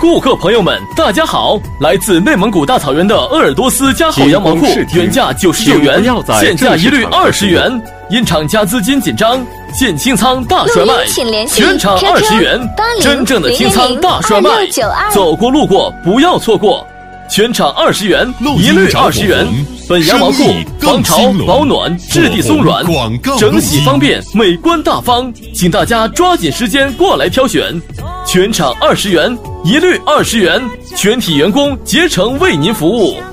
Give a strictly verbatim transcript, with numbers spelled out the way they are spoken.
顾客朋友们，大家好！来自内蒙古大草原的鄂尔多斯加厚羊毛裤，原价九十九元，现价一律二十元。因厂家资金紧张，现清仓大甩卖，全场二十元，真正的清仓大甩卖，走过路过不要错过。全场二十元，一律二十元。本羊毛裤防潮保暖，质地松软，整洗方便，美观大方，请大家抓紧时间过来挑选。全场二十元，一律二十元，全体员工竭诚为您服务。